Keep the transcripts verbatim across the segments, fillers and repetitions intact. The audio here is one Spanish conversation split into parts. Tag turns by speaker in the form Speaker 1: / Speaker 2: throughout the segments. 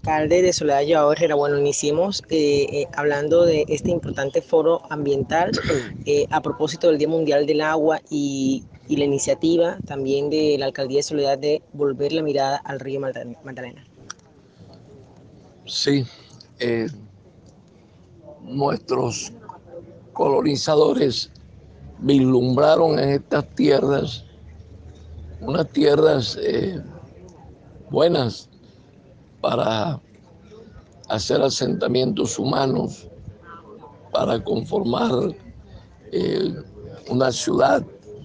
Speaker 1: alcalde de Soledad Joao Herrera. Bueno, iniciemos eh, eh, hablando de este importante foro ambiental eh, a propósito del Día Mundial del Agua y, y la iniciativa también de la Alcaldía de Soledad de volver la mirada al río Magdalena.
Speaker 2: Sí, eh, nuestros colonizadores vislumbraron en estas tierras unas tierras eh, buenas para hacer asentamientos humanos, para conformar eh, una ciudad,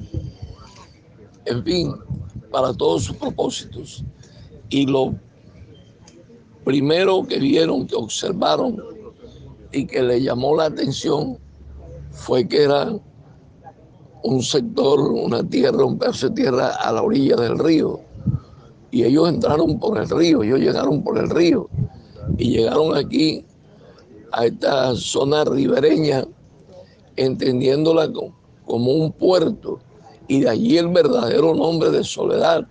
Speaker 2: en fin, para todos sus propósitos. Y lo primero que vieron, que observaron y que le llamó la atención fue que era un sector, una tierra, un pedazo de tierra a la orilla del río. Y ellos entraron por el río, ellos llegaron por el río y llegaron aquí a esta zona ribereña, entendiéndola como un puerto, y de allí el verdadero nombre de Soledad.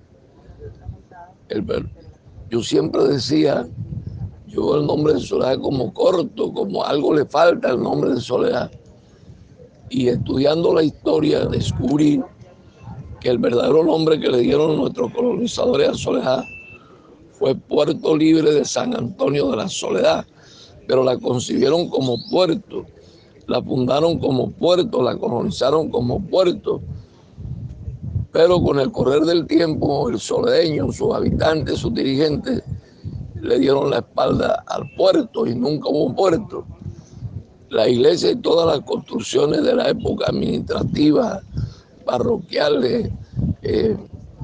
Speaker 2: El, yo siempre decía, yo el nombre de Soledad como corto, como algo le falta al nombre de Soledad. Y estudiando la historia descubrí que el verdadero nombre que le dieron nuestros colonizadores a Soledad fue Puerto Libre de San Antonio de la Soledad, pero la concibieron como puerto, la fundaron como puerto, la colonizaron como puerto, pero con el correr del tiempo el soledeño, sus habitantes, sus dirigentes le dieron la espalda al puerto y nunca hubo puerto. La iglesia y todas las construcciones de la época administrativa, parroquiales, eh,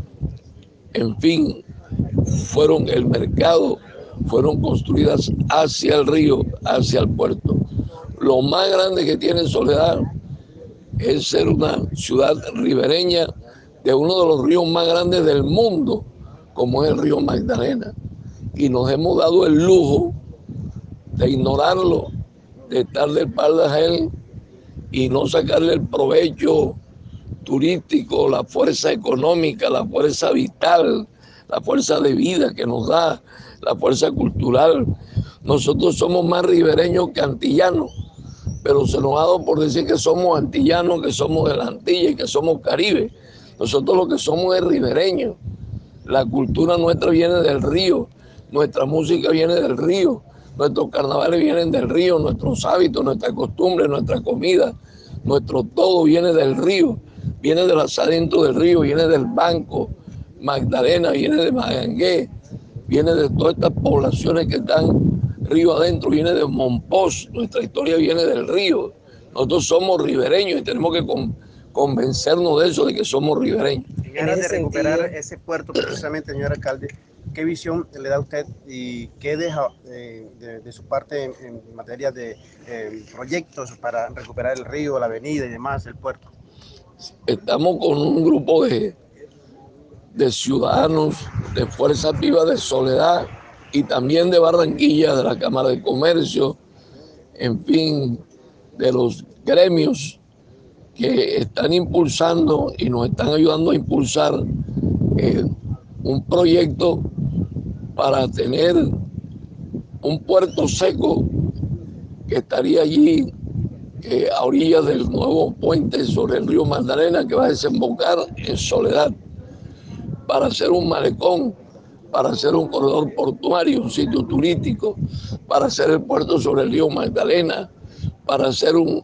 Speaker 2: en fin, fueron el mercado, fueron construidas hacia el río, hacia el puerto. Lo más grande que tiene Soledad es ser una ciudad ribereña de uno de los ríos más grandes del mundo, como es el río Magdalena. Y nos hemos dado el lujo de ignorarlo, de estar de espaldas a él y no sacarle el provecho turístico, la fuerza económica, la fuerza vital, la fuerza de vida que nos da, la fuerza cultural. Nosotros somos más ribereños que antillanos, pero se nos ha dado por decir que somos antillanos, que somos de la Antilla y que somos Caribe. Nosotros lo que somos es ribereños. La cultura nuestra viene del río, nuestra música viene del río, nuestros carnavales vienen del río, nuestros hábitos, nuestras costumbres, nuestra comida, nuestro todo viene del río, viene del asadito del río, viene del Banco Magdalena, viene de Magangué, viene de todas estas poblaciones que están río adentro, viene de Monpós, nuestra historia viene del río. Nosotros somos ribereños y tenemos que con, convencernos de eso, de que somos ribereños.
Speaker 3: En aras de recuperar ese puerto, precisamente, señor alcalde, ¿qué visión le da a usted y qué deja eh, de, de su parte en, en materia de eh, proyectos para recuperar el río, la avenida y demás, el puerto?
Speaker 2: Estamos con un grupo de, de ciudadanos de Fuerzas Vivas de Soledad y también de Barranquilla, de la Cámara de Comercio, en fin, de los gremios que están impulsando y nos están ayudando a impulsar eh, un proyecto para tener un puerto seco que estaría allí eh, a orillas del nuevo puente sobre el río Magdalena, que va a desembocar en Soledad, para hacer un malecón, para hacer un corredor portuario, un sitio turístico, para hacer el puerto sobre el río Magdalena, para hacer un,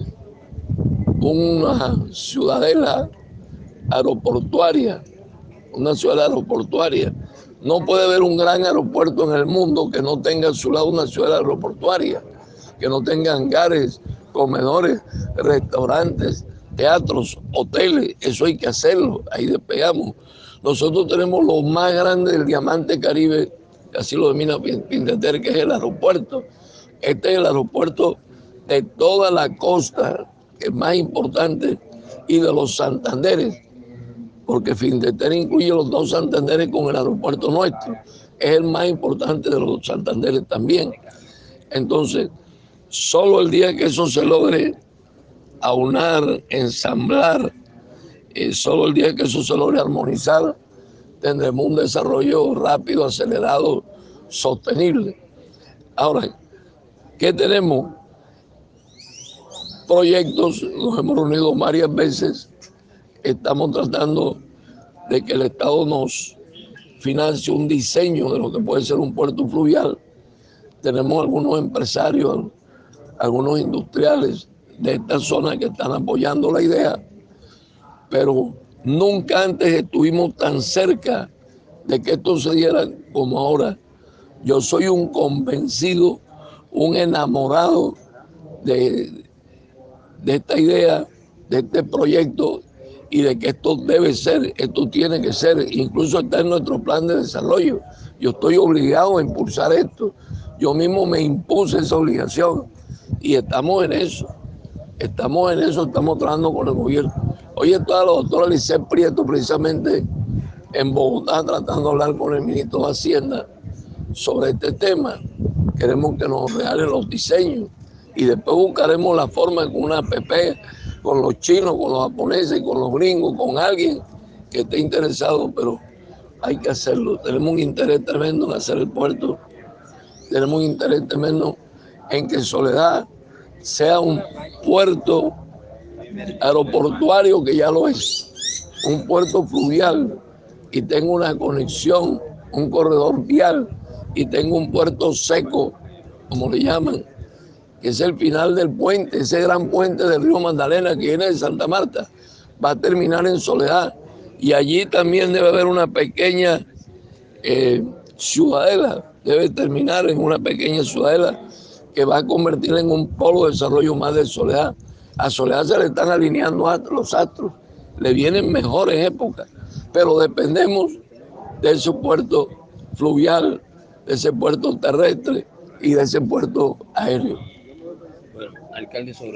Speaker 2: una ciudadela aeroportuaria, una ciudad aeroportuaria. No puede haber un gran aeropuerto en el mundo que no tenga a su lado una ciudad aeroportuaria, que no tenga hangares, comedores, restaurantes, teatros, hoteles. Eso hay que hacerlo, ahí despegamos. Nosotros tenemos lo más grande del diamante Caribe, así lo domina Pindeter, que es el aeropuerto. Este es el aeropuerto de toda la costa, que es más importante, y de los Santanderes, porque Findeter incluye los dos Santanderes con el aeropuerto nuestro. Es el más importante de los Santanderes también. Entonces, solo el día que eso se logre aunar, ensamblar, eh, solo el día que eso se logre armonizar, tendremos un desarrollo rápido, acelerado, sostenible. Ahora, ¿qué tenemos? Proyectos, nos hemos reunido varias veces, estamos tratando de que el Estado nos financie un diseño de lo que puede ser un puerto fluvial. Tenemos algunos empresarios, algunos industriales de esta zona que están apoyando la idea, pero nunca antes estuvimos tan cerca de que esto se diera como ahora. Yo soy un convencido, un enamorado de, de esta idea, de este proyecto, y de que esto debe ser, esto tiene que ser, incluso está en nuestro plan de desarrollo. Yo estoy obligado a impulsar esto. Yo mismo me impuse esa obligación y estamos en eso. Estamos en eso, estamos trabajando con el gobierno. Hoy está la doctora Lisset Prieto precisamente en Bogotá tratando de hablar con el ministro de Hacienda sobre este tema. Queremos que nos regalen los diseños y después buscaremos la forma con una P P, con los chinos, con los japoneses, con los gringos, con alguien que esté interesado, pero hay que hacerlo. Tenemos un interés tremendo en hacer el puerto, tenemos un interés tremendo en que Soledad sea un puerto aeroportuario, que ya lo es, un puerto fluvial, y tenga una conexión, un corredor vial, y tenga un puerto seco, como le llaman, que es el final del puente, ese gran puente del río Magdalena que viene de Santa Marta, va a terminar en Soledad, y allí también debe haber una pequeña eh, ciudadela, debe terminar en una pequeña ciudadela que va a convertir en un polo de desarrollo más de Soledad. A Soledad se le están alineando los astros, le vienen mejores épocas, pero dependemos de ese puerto fluvial, de ese puerto terrestre y de ese puerto aéreo.
Speaker 4: Bueno, alcalde, sobre